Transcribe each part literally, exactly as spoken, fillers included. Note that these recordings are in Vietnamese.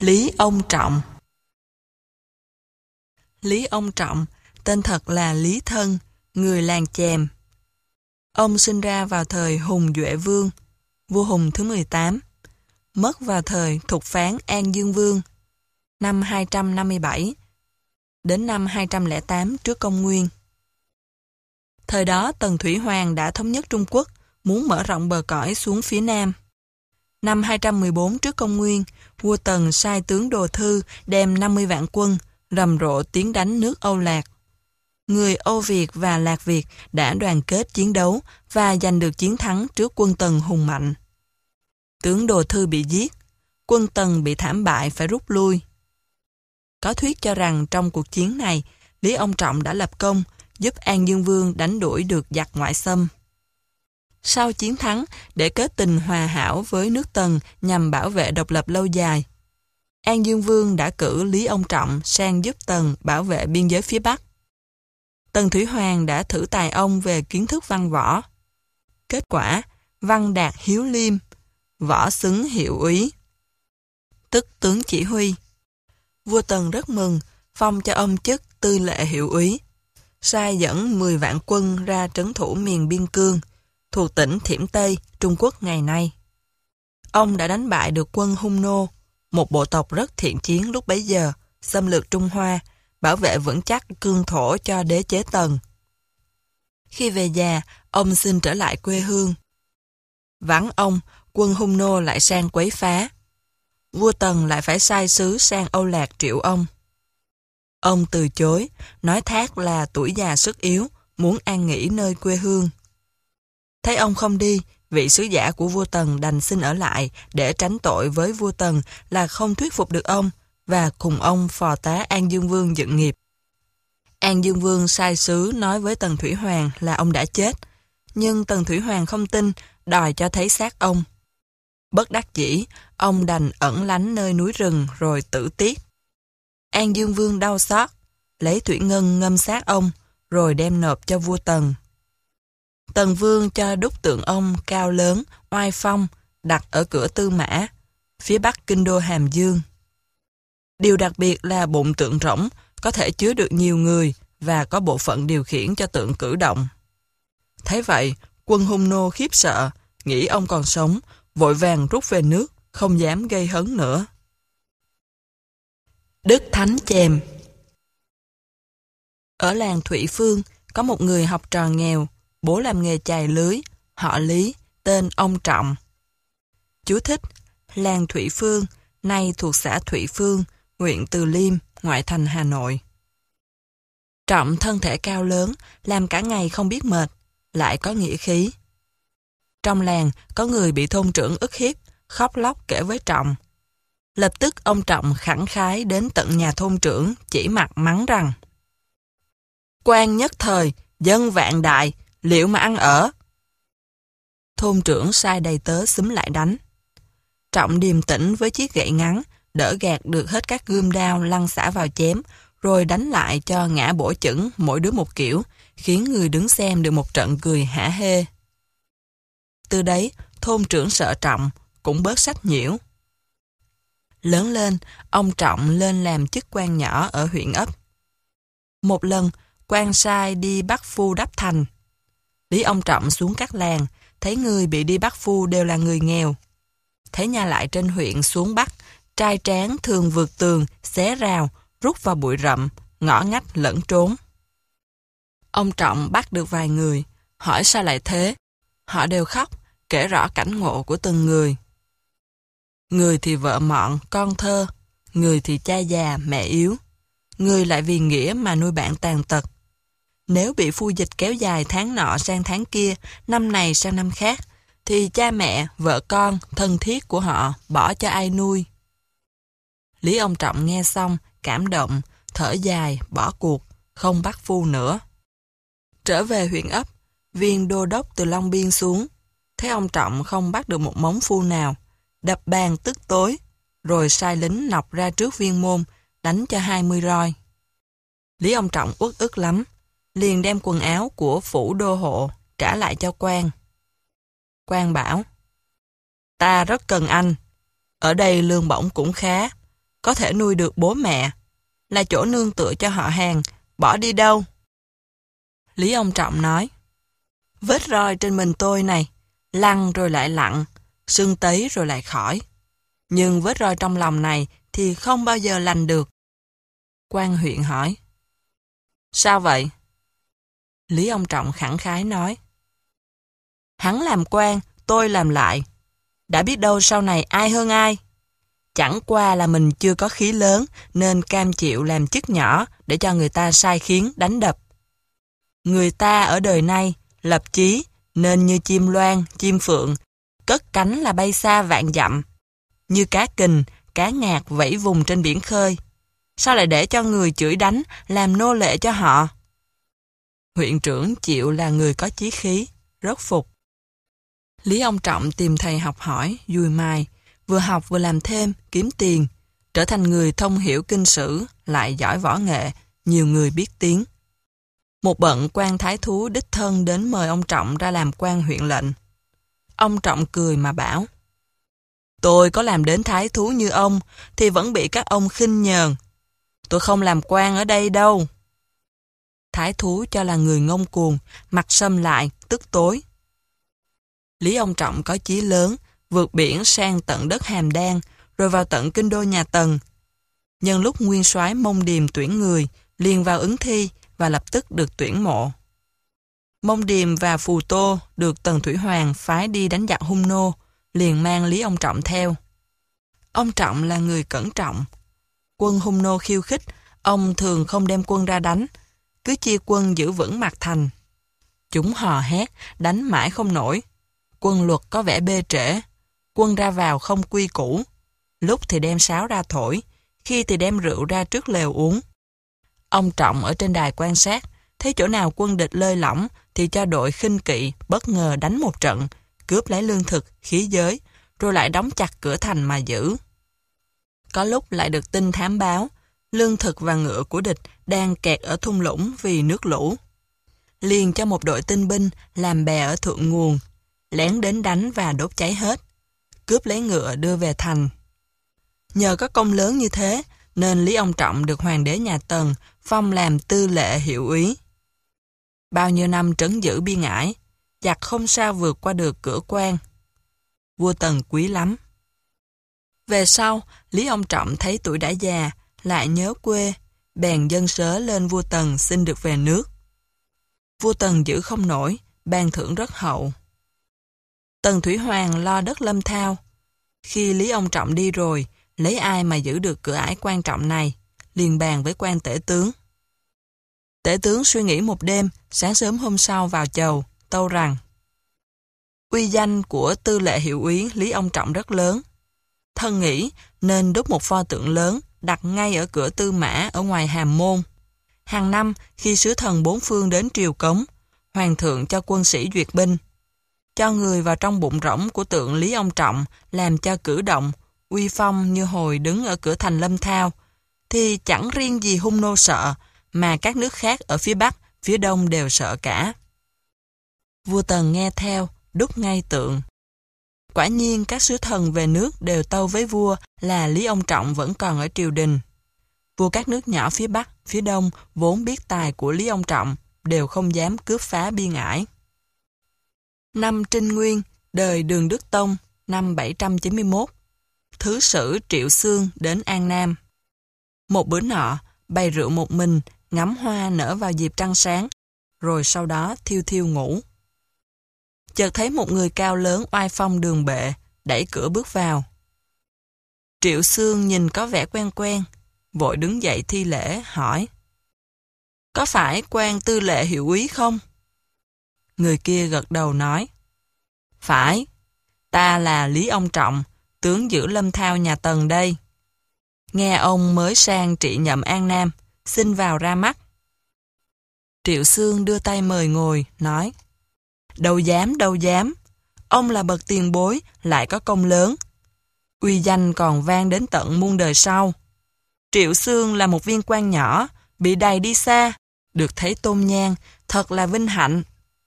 Lý Ông Trọng. Lý Ông Trọng, tên thật là Lý Thân, người làng Chèm. Ông sinh ra vào thời Hùng Duệ Vương, vua Hùng thứ mười tám, mất vào thời Thục Phán An Dương Vương, năm hai trăm năm mươi bảy, đến năm hai trăm lẻ tám trước công nguyên. Thời đó Tần Thủy Hoàng đã thống nhất Trung Quốc, muốn mở rộng bờ cõi xuống phía Nam. Năm hai trăm mười bốn trước công nguyên, vua Tần sai tướng Đồ Thư đem năm mươi vạn quân, rầm rộ tiến đánh nước Âu Lạc. Người Âu Việt và Lạc Việt đã đoàn kết chiến đấu và giành được chiến thắng trước quân Tần hùng mạnh. Tướng Đồ Thư bị giết, quân Tần bị thảm bại phải rút lui. Có thuyết cho rằng trong cuộc chiến này, Lý Ông Trọng đã lập công, giúp An Dương Vương đánh đuổi được giặc ngoại xâm. Sau chiến thắng, để kết tình hòa hảo với nước Tần nhằm bảo vệ độc lập lâu dài, An Dương Vương đã cử Lý Ông Trọng sang giúp Tần bảo vệ biên giới phía Bắc. Tần Thủy Hoàng đã thử tài ông về kiến thức văn võ. Kết quả, văn đạt hiếu liêm, võ xứng hiệu úy, tức tướng chỉ huy. Vua Tần rất mừng, phong cho ông chức tư lệ hiệu úy, sai dẫn mười vạn quân ra trấn thủ miền biên cương, thuộc tỉnh Thiểm Tây, Trung Quốc ngày nay. Ông đã đánh bại được quân Hung Nô, một bộ tộc rất thiện chiến lúc bấy giờ, xâm lược Trung Hoa, bảo vệ vững chắc cương thổ cho đế chế Tần. Khi về già, ông xin trở lại quê hương. Vắng ông, quân Hung Nô lại sang quấy phá. Vua Tần lại phải sai sứ sang Âu Lạc triệu ông. Ông từ chối, nói thác là tuổi già sức yếu, muốn an nghỉ nơi quê hương. Thấy ông không đi, vị sứ giả của vua Tần đành xin ở lại để tránh tội với vua Tần là không thuyết phục được ông và cùng ông phò tá An Dương Vương dựng nghiệp. An Dương Vương sai sứ nói với Tần Thủy Hoàng là ông đã chết, nhưng Tần Thủy Hoàng không tin, đòi cho thấy xác ông. Bất đắc dĩ, ông đành ẩn lánh nơi núi rừng rồi tử tiết. An Dương Vương đau xót, lấy thủy ngân ngâm xác ông, rồi đem nộp cho vua Tần. Tần Vương cho đúc tượng ông cao lớn, oai phong, đặt ở cửa Tư Mã, phía bắc kinh đô Hàm Dương. Điều đặc biệt là bụng tượng rỗng, có thể chứa được nhiều người và có bộ phận điều khiển cho tượng cử động. Thấy vậy, quân Hung Nô khiếp sợ, nghĩ ông còn sống, vội vàng rút về nước, không dám gây hấn nữa. Đức Thánh Chèm. Ở làng Thụy Phương, có một người học trò nghèo, bố làm nghề chài lưới, họ Lý, tên ông Trọng. Chú thích: làng Thụy Phương, nay thuộc xã Thụy Phương, huyện Từ Liêm, ngoại thành Hà Nội. Trọng thân thể cao lớn, làm cả ngày không biết mệt, lại có nghĩa khí. Trong làng, có người bị thôn trưởng ức hiếp, khóc lóc kể với Trọng. Lập tức ông Trọng khẳng khái đến tận nhà thôn trưởng, chỉ mặt mắng rằng: quan nhất thời, dân vạn đại, liệu mà ăn ở? Thôn trưởng sai đầy tớ xúm lại đánh. Trọng điềm tĩnh với chiếc gậy ngắn, đỡ gạt được hết các gươm đao lăn xả vào chém, rồi đánh lại cho ngã bổ chững mỗi đứa một kiểu, khiến người đứng xem được một trận cười hả hê. Từ đấy, thôn trưởng sợ Trọng, cũng bớt sách nhiễu. Lớn lên, ông Trọng lên làm chức quan nhỏ ở huyện ấp. Một lần, quan sai đi bắt phu đắp thành. Lý Ông Trọng xuống các làng, thấy người bị đi bắt phu đều là người nghèo. Thấy nhà lại trên huyện xuống bắt, trai tráng thường vượt tường, xé rào, rút vào bụi rậm, ngõ ngách lẫn trốn. Ông Trọng bắt được vài người, hỏi sao lại thế. Họ đều khóc, kể rõ cảnh ngộ của từng người. Người thì vợ mọn, con thơ, người thì cha già, mẹ yếu, người lại vì nghĩa mà nuôi bạn tàn tật. Nếu bị phu dịch kéo dài tháng nọ sang tháng kia, năm này sang năm khác, thì cha mẹ, vợ con, thân thiết của họ bỏ cho ai nuôi? Lý Ông Trọng nghe xong, cảm động, thở dài, bỏ cuộc, không bắt phu nữa. Trở về huyện ấp, viên đô đốc từ Long Biên xuống, thấy ông Trọng không bắt được một mống phu nào, đập bàn tức tối, rồi sai lính nọc ra trước viên môn, đánh cho hai mươi roi. Lý Ông Trọng uất ức lắm, liền đem quần áo của phủ đô hộ trả lại cho quan. Quan bảo: ta rất cần anh, ở đây lương bổng cũng khá, có thể nuôi được bố mẹ, là chỗ nương tựa cho họ hàng, bỏ đi đâu? Lý ông Trọng nói, vết roi trên mình tôi này, lăn rồi lại lặn, sưng tấy rồi lại khỏi. Nhưng vết roi trong lòng này thì không bao giờ lành được. Quan huyện hỏi, sao vậy? Lý ông Trọng khẳng khái nói, hắn làm quan, tôi làm lại. Đã biết đâu sau này ai hơn ai. Chẳng qua là mình chưa có khí lớn nên cam chịu làm chức nhỏ để cho người ta sai khiến đánh đập. Người ta ở đời nay lập chí nên như chim loan, chim phượng, cất cánh là bay xa vạn dặm. Như cá kình, cá ngạc vẫy vùng trên biển khơi. Sao lại để cho người chửi đánh, làm nô lệ cho họ? Huyện trưởng chịu là người có chí khí, rất phục. Lý ông Trọng tìm thầy học hỏi, dùi mài, vừa học vừa làm thêm, kiếm tiền, trở thành người thông hiểu kinh sử, lại giỏi võ nghệ, nhiều người biết tiếng. Một bận quan thái thú đích thân đến mời ông Trọng ra làm quan huyện lệnh. Ông Trọng cười mà bảo, tôi có làm đến thái thú như ông, thì vẫn bị các ông khinh nhờn. Tôi không làm quan ở đây đâu. Thái thú cho là người ngông cuồng, mặt sầm lại, tức tối. Lý ông Trọng có chí lớn, vượt biển sang tận đất Hàm Đan, rồi vào tận kinh đô nhà Tần. Nhân lúc nguyên soái Mông Điềm tuyển người, liền vào ứng thi và lập tức được tuyển mộ. Mông Điềm và Phù Tô được Tần Thủy Hoàng phái đi đánh giặc Hung Nô, liền mang Lý ông Trọng theo. Ông Trọng là người cẩn trọng. Quân Hung Nô khiêu khích, ông thường không đem quân ra đánh, cứ chia quân giữ vững mặt thành. Chúng hò hét, đánh mãi không nổi. Quân luật có vẻ bê trễ, quân ra vào không quy củ. Lúc thì đem sáo ra thổi, khi thì đem rượu ra trước lều uống. Ông Trọng ở trên đài quan sát, thấy chỗ nào quân địch lơi lỏng thì cho đội khinh kỵ bất ngờ đánh một trận, cướp lấy lương thực, khí giới, rồi lại đóng chặt cửa thành mà giữ. Có lúc lại được tin thám báo, lương thực và ngựa của địch đang kẹt ở thung lũng vì nước lũ. Liền cho một đội tinh binh làm bè ở thượng nguồn, lén đến đánh và đốt cháy hết, cướp lấy ngựa đưa về thành. Nhờ có công lớn như thế, nên Lý ông Trọng được hoàng đế nhà Tần phong làm tư lệ hiệu úy. Bao nhiêu năm trấn giữ Biên Ải, giặc không sao vượt qua được cửa quan. Vua Tần quý lắm. Về sau, Lý ông Trọng thấy tuổi đã già, lại nhớ quê, bèn dâng sớ lên vua Tần xin được về nước. Vua Tần giữ không nổi, ban thưởng rất hậu. Tần Thủy Hoàng lo đất Lâm Thao. Khi Lý ông Trọng đi rồi, lấy ai mà giữ được cửa ải quan trọng này, liền bàn với quan tể tướng. Tể tướng suy nghĩ một đêm, sáng sớm hôm sau vào chầu, tâu rằng uy danh của tư lệ hiệu úy Lý ông Trọng rất lớn. Thân nghĩ nên đúc một pho tượng lớn đặt ngay ở cửa tư mã ở ngoài Hàm Môn. Hàng năm khi sứ thần bốn phương đến triều cống, hoàng thượng cho quân sĩ duyệt binh, cho người vào trong bụng rỗng của tượng Lý ông Trọng làm cho cử động, uy phong như hồi đứng ở cửa thành Lâm Thao, thì chẳng riêng gì Hung Nô sợ, mà các nước khác ở phía Bắc, phía Đông đều sợ cả. Vua Tần nghe theo, đúc ngay tượng. Quả nhiên các sứ thần về nước đều tâu với vua là Lý ông Trọng vẫn còn ở triều đình. Vua các nước nhỏ phía Bắc, phía Đông vốn biết tài của Lý ông Trọng, đều không dám cướp phá Biên Ải. Năm Trinh Nguyên, đời Đường Đức Tông, năm bảy trăm chín mươi mốt, Thứ sử Triệu Xương đến An Nam. Một bữa nọ, bày rượu một mình, ngắm hoa nở vào dịp trăng sáng, rồi sau đó thiêu thiêu ngủ. Chợt thấy một người cao lớn oai phong đường bệ, đẩy cửa bước vào. Triệu Xương nhìn có vẻ quen quen, vội đứng dậy thi lễ, hỏi: "Có phải quan tư lệ hiệu úy không?" Người kia gật đầu nói: "Phải, ta là Lý ông Trọng, tướng giữ Lâm Thao nhà Tần đây. Nghe ông mới sang trị nhậm An Nam, xin vào ra mắt." Triệu Xương đưa tay mời ngồi, nói: "Đâu dám, đâu dám, ông là bậc tiền bối, lại có công lớn. Uy danh còn vang đến tận muôn đời sau. Triệu Xương là một viên quan nhỏ, bị đày đi xa, được thấy tôn nhang, thật là vinh hạnh."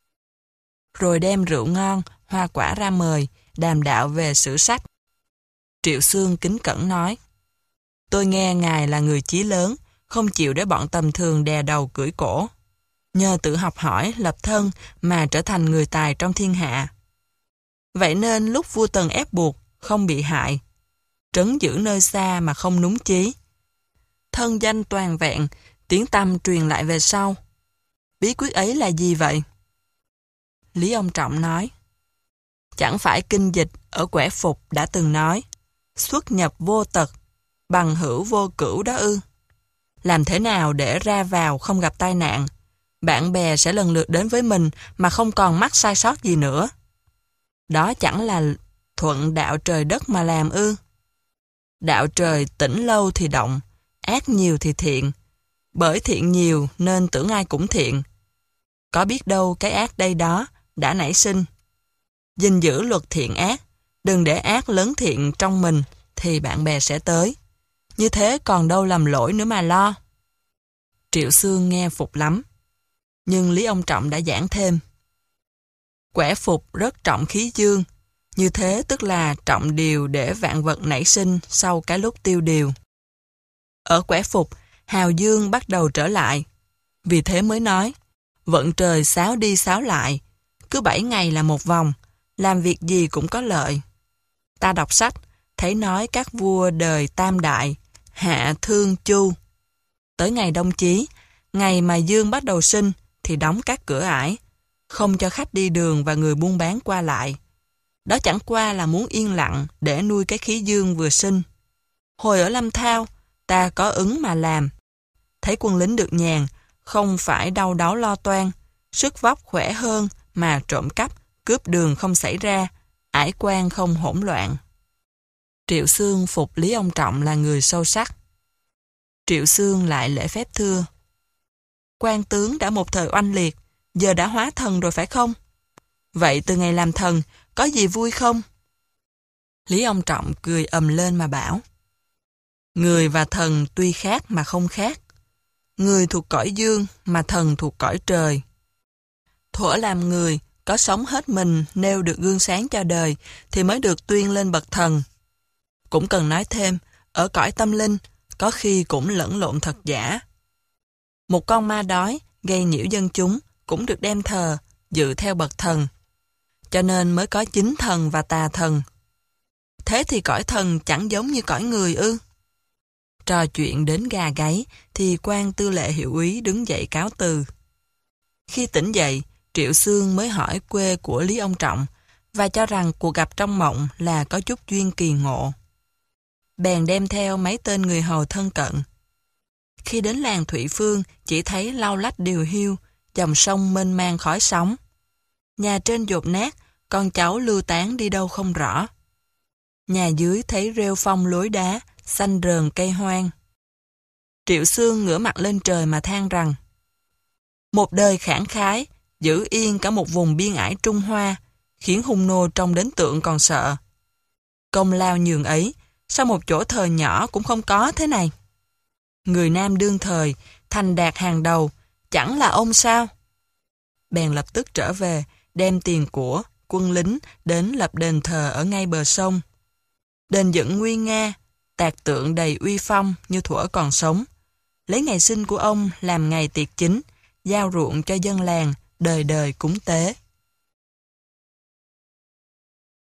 Rồi đem rượu ngon, hoa quả ra mời, đàm đạo về sử sách. Triệu Xương kính cẩn nói: Tôi nghe ngài là người chí lớn, không chịu để bọn tầm thường đè đầu cưỡi cổ. Nhờ tự học hỏi, lập thân mà trở thành người tài trong thiên hạ. Vậy nên lúc vua Tần ép buộc, không bị hại. Trấn giữ nơi xa mà không núng chí. Thân danh toàn vẹn, tiếng tăm truyền lại về sau. Bí quyết ấy là gì vậy? Lý Ông Trọng nói. Chẳng phải kinh dịch ở Quẻ Phục đã từng nói, xuất nhập vô tật, bằng hữu vô cửu đó ư? Làm thế nào để ra vào không gặp tai nạn? Bạn bè sẽ lần lượt đến với mình mà không còn mắc sai sót gì nữa. Đó chẳng là thuận đạo trời đất mà làm ư? Đạo trời tĩnh lâu thì động, ác nhiều thì thiện. Bởi thiện nhiều nên tưởng ai cũng thiện. Có biết đâu cái ác đây đó đã nảy sinh. Gìn giữ luật thiện ác, đừng để ác lớn thiện trong mình thì bạn bè sẽ tới. Như thế còn đâu làm lỗi nữa mà lo. Triệu Xương nghe phục lắm. Nhưng Lý Ông Trọng đã giảng thêm. Quẻ Phục rất trọng khí dương. Như thế tức là trọng điều để vạn vật nảy sinh sau cái lúc tiêu điều. Ở Quẻ Phục, hào dương bắt đầu trở lại. Vì thế mới nói, vận trời xáo đi xáo lại. Cứ bảy ngày là một vòng, làm việc gì cũng có lợi. Ta đọc sách, thấy nói các vua đời Tam Đại, Hạ Thương Chu. Tới ngày Đông Chí, ngày mà dương bắt đầu sinh, thì đóng các cửa ải, không cho khách đi đường và người buôn bán qua lại. Đó chẳng qua là muốn yên lặng để nuôi cái khí dương vừa sinh. Hồi ở Lâm Thao, ta có ứng mà làm. Thấy quân lính được nhàn, không phải đau đáu lo toan, sức vóc khỏe hơn mà trộm cắp, cướp đường không xảy ra, ải quan không hỗn loạn. Triệu Xương phục Lý Ông Trọng là người sâu sắc. Triệu Xương lại lễ phép thưa. Quan tướng đã một thời oanh liệt, giờ đã hóa thần rồi phải không? Vậy từ ngày làm thần, có gì vui không? Lý Ông Trọng cười ầm lên mà bảo. Người và thần tuy khác mà không khác. Người thuộc cõi dương mà thần thuộc cõi trời. Thuở làm người, có sống hết mình nêu được gương sáng cho đời thì mới được tuyên lên bậc thần. Cũng cần nói thêm, ở cõi tâm linh, có khi cũng lẫn lộn thật giả. Một con ma đói gây nhiễu dân chúng cũng được đem thờ, dự theo bậc thần. Cho nên mới có chính thần và tà thần. Thế thì cõi thần chẳng giống như cõi người ư? Trò chuyện đến gà gáy thì quan tư lệ hiệu úy đứng dậy cáo từ. Khi tỉnh dậy, Triệu Xương mới hỏi quê của Lý Ông Trọng và cho rằng cuộc gặp trong mộng là có chút duyên kỳ ngộ. Bèn đem theo mấy tên người hầu thân cận. Khi đến làng Thụy Phương, chỉ thấy lau lách điều hiu, dòng sông mênh mang khói sóng. Nhà trên dột nát, con cháu lưu tán đi đâu không rõ. Nhà dưới thấy rêu phong lối đá, xanh rờn cây hoang. Triệu Xương ngửa mặt lên trời mà than rằng một đời khẳng khái, giữ yên cả một vùng biên ải Trung Hoa, khiến hung nô trông đến tượng còn sợ. Công lao nhường ấy, sao một chỗ thờ nhỏ cũng không có thế này? Người Nam đương thời, thành đạt hàng đầu, chẳng là ông sao? Bèn lập tức trở về, đem tiền của, quân lính đến lập đền thờ ở ngay bờ sông. Đền dựng nguy nga, tạc tượng đầy uy phong như thuở còn sống. Lấy ngày sinh của ông làm ngày tiệc chính, giao ruộng cho dân làng, đời đời cúng tế.